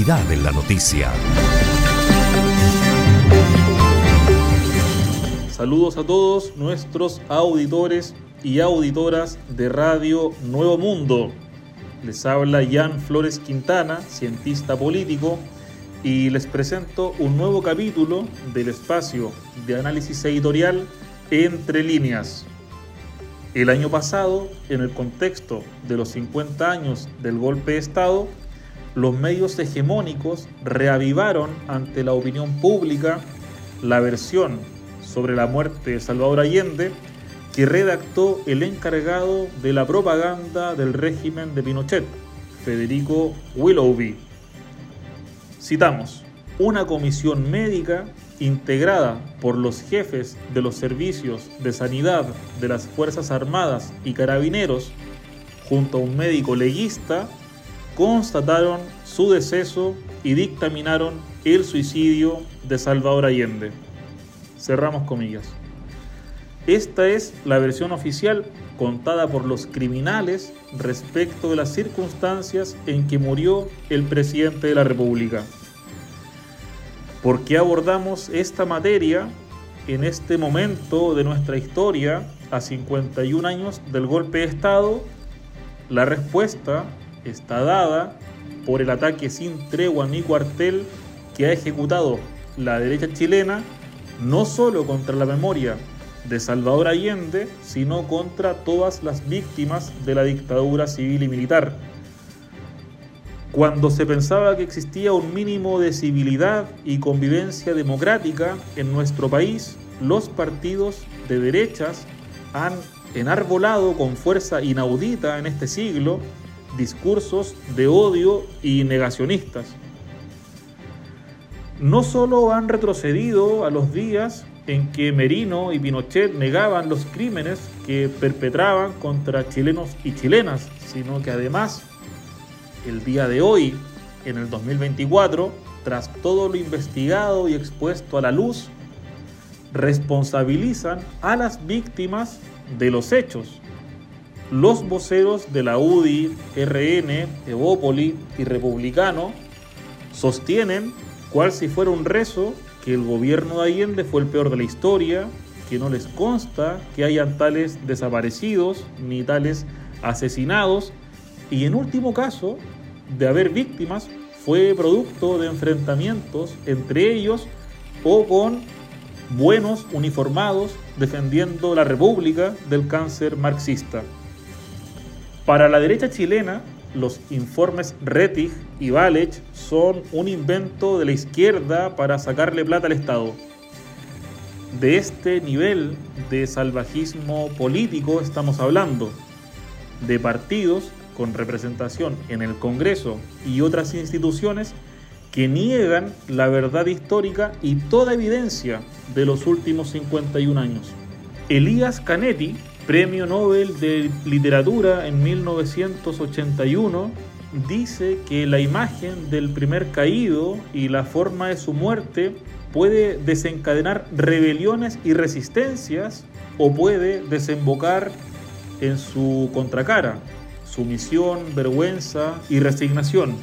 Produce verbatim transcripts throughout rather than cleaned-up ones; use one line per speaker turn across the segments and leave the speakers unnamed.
Actualidad en la noticia.
Saludos a todos nuestros auditores y auditoras de Radio Nuevo Mundo. Les habla Jan Flores Quintana, cientista político, y les presento un nuevo capítulo del espacio de análisis editorial Entre Líneas. El año pasado, en el contexto de los cincuenta años del golpe de Estado, los medios hegemónicos reavivaron ante la opinión pública la versión sobre la muerte de Salvador Allende que redactó el encargado de la propaganda del régimen de Pinochet, Federico Willoughby. Citamos: una comisión médica integrada por los jefes de los servicios de sanidad de las Fuerzas Armadas y Carabineros, junto a un médico legista, constataron su deceso y dictaminaron el suicidio de Salvador Allende. Cerramos comillas. Esta es la versión oficial contada por los criminales respecto de las circunstancias en que murió el presidente de la República. ¿Por qué abordamos esta materia en este momento de nuestra historia, a cincuenta y un años del golpe de Estado? La respuesta está dada por el ataque sin tregua ni cuartel que ha ejecutado la derecha chilena, no solo contra la memoria de Salvador Allende, sino contra todas las víctimas de la dictadura civil y militar. Cuando se pensaba que existía un mínimo de civilidad y convivencia democrática en nuestro país, los partidos de derechas han enarbolado con fuerza inaudita en este siglo discursos de odio y negacionistas. No solo han retrocedido a los días en que Merino y Pinochet negaban los crímenes que perpetraban contra chilenos y chilenas, sino que además, el día de hoy, en el dos mil veinticuatro, tras todo lo investigado y expuesto a la luz, responsabilizan a las víctimas de los hechos. Los voceros de la U D I, R N, Evópoli y Republicano sostienen, cual si fuera un rezo, que el gobierno de Allende fue el peor de la historia, que no les consta que hayan tales desaparecidos ni tales asesinados, y en último caso, de haber víctimas, fue producto de enfrentamientos entre ellos o con buenos uniformados defendiendo la República del cáncer marxista. Para la derecha chilena, los informes Rettig y Valech son un invento de la izquierda para sacarle plata al Estado. De este nivel de salvajismo político estamos hablando, de partidos con representación en el Congreso y otras instituciones que niegan la verdad histórica y toda evidencia de los últimos cincuenta y un años. Elías Canetti, Premio Nobel de Literatura en mil novecientos ochenta y uno, dice que la imagen del primer caído y la forma de su muerte puede desencadenar rebeliones y resistencias o puede desembocar en su contracara, sumisión, vergüenza y resignación.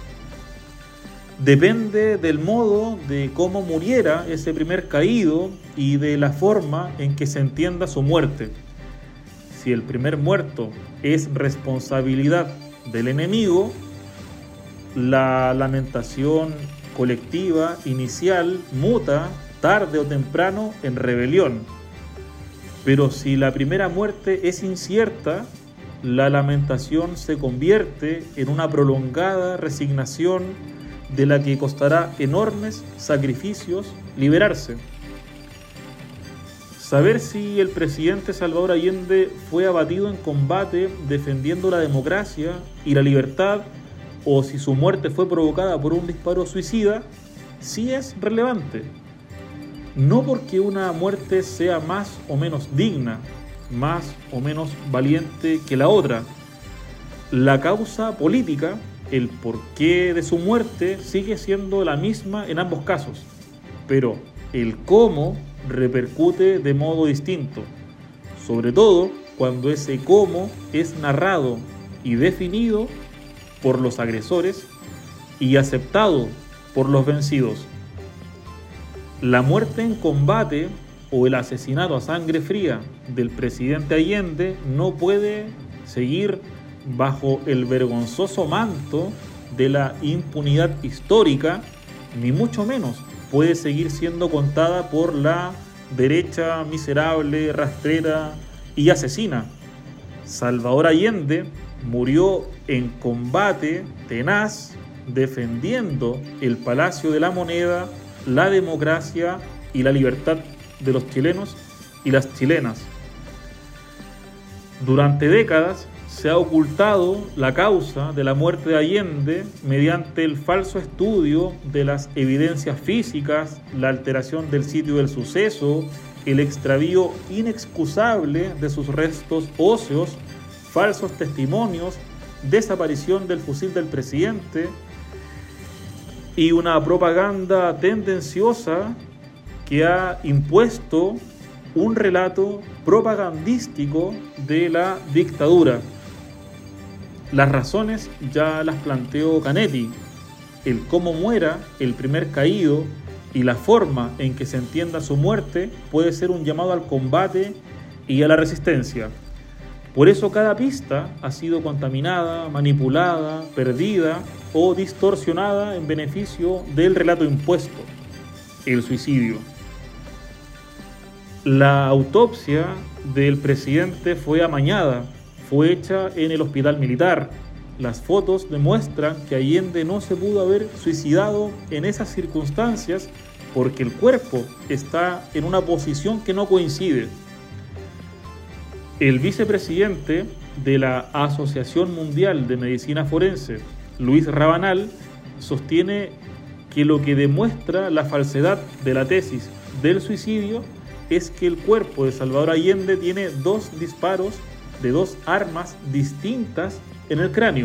Depende del modo de cómo muriera ese primer caído y de la forma en que se entienda su muerte. Si el primer muerto es responsabilidad del enemigo, la lamentación colectiva inicial muta tarde o temprano en rebelión. Pero si la primera muerte es incierta, la lamentación se convierte en una prolongada resignación de la que costará enormes sacrificios liberarse. Saber si el presidente Salvador Allende fue abatido en combate defendiendo la democracia y la libertad, o si su muerte fue provocada por un disparo suicida, sí es relevante. No porque una muerte sea más o menos digna, más o menos valiente que la otra. La causa política, el porqué de su muerte, sigue siendo la misma en ambos casos, pero el cómo repercute de modo distinto, sobre todo cuando ese cómo es narrado y definido por los agresores y aceptado por los vencidos. La muerte en combate o el asesinato a sangre fría del presidente Allende no puede seguir bajo el vergonzoso manto de la impunidad histórica, ni mucho menos puede seguir siendo contada por la derecha miserable, rastrera y asesina. Salvador Allende murió en combate tenaz, defendiendo el Palacio de la Moneda, la democracia y la libertad de los chilenos y las chilenas. Durante décadas se ha ocultado la causa de la muerte de Allende mediante el falso estudio de las evidencias físicas, la alteración del sitio del suceso, el extravío inexcusable de sus restos óseos, falsos testimonios, desaparición del fusil del presidente y una propaganda tendenciosa que ha impuesto un relato propagandístico de la dictadura. Las razones ya las planteó Canetti: el cómo muera el primer caído y la forma en que se entienda su muerte puede ser un llamado al combate y a la resistencia. Por eso cada pista ha sido contaminada, manipulada, perdida o distorsionada en beneficio del relato impuesto, el suicidio. La autopsia del presidente fue amañada, fue hecha en el hospital militar. Las fotos demuestran que Allende no se pudo haber suicidado en esas circunstancias porque el cuerpo está en una posición que no coincide. El vicepresidente de la Asociación Mundial de Medicina Forense, Luis Rabanal, sostiene que lo que demuestra la falsedad de la tesis del suicidio es que el cuerpo de Salvador Allende tiene dos disparos de dos armas distintas en el cráneo.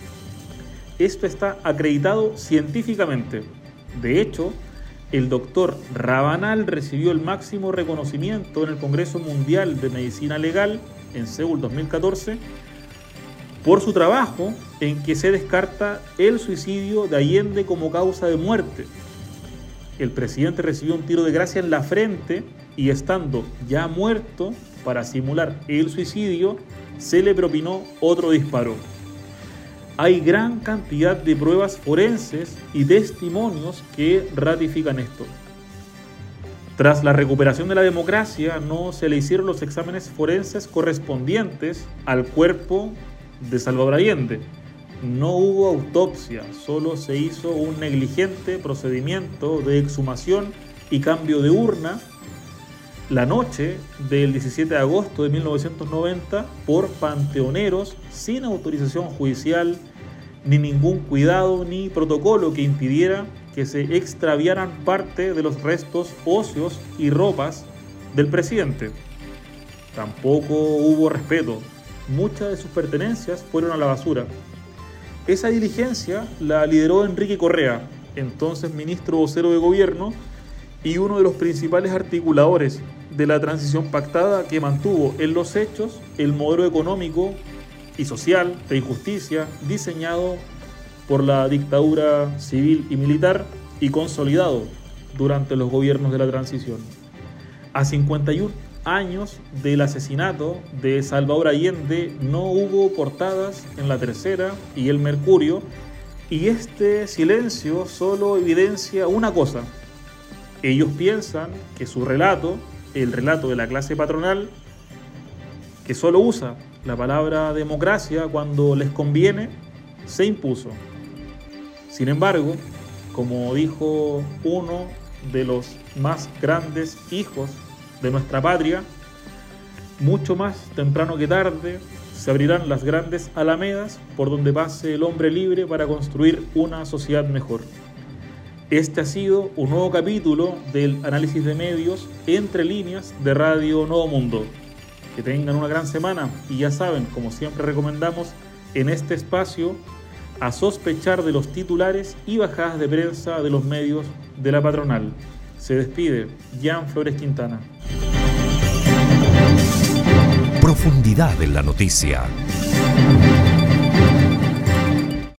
Esto está acreditado científicamente. De hecho, el doctor Rabanal recibió el máximo reconocimiento en el Congreso Mundial de Medicina Legal en Seúl dos mil catorce por su trabajo en que se descarta el suicidio de Allende como causa de muerte. El presidente recibió un tiro de gracia en la frente y, estando ya muerto, para simular el suicidio, se le propinó otro disparo. Hay gran cantidad de pruebas forenses y testimonios que ratifican esto. Tras la recuperación de la democracia, no se le hicieron los exámenes forenses correspondientes al cuerpo de Salvador Allende. No hubo autopsia, solo se hizo un negligente procedimiento de exhumación y cambio de urna la noche del diecisiete de agosto de mil novecientos noventa por panteoneros sin autorización judicial, ni ningún cuidado ni protocolo que impidiera que se extraviaran parte de los restos óseos y ropas del presidente. Tampoco hubo respeto. Muchas de sus pertenencias fueron a la basura. Esa diligencia la lideró Enrique Correa, entonces ministro vocero de gobierno y uno de los principales articuladores de la transición pactada que mantuvo en los hechos el modelo económico y social de injusticia diseñado por la dictadura civil y militar y consolidado durante los gobiernos de la transición. A cincuenta y un años del asesinato de Salvador Allende no hubo portadas en La Tercera y El Mercurio, y este silencio solo evidencia una cosa: ellos piensan que su relato, el relato de la clase patronal, que solo usa la palabra democracia cuando les conviene, se impuso. Sin embargo, como dijo uno de los más grandes hijos de nuestra patria, mucho más temprano que tarde se abrirán las grandes alamedas por donde pase el hombre libre para construir una sociedad mejor. Este ha sido un nuevo capítulo del análisis de medios entre líneas de Radio Nuevo Mundo. Que tengan una gran semana y ya saben, como siempre recomendamos en este espacio, a sospechar de los titulares y bajadas de prensa de los medios de la patronal. Se despide Jan Flores Quintana.
Profundidad en la noticia.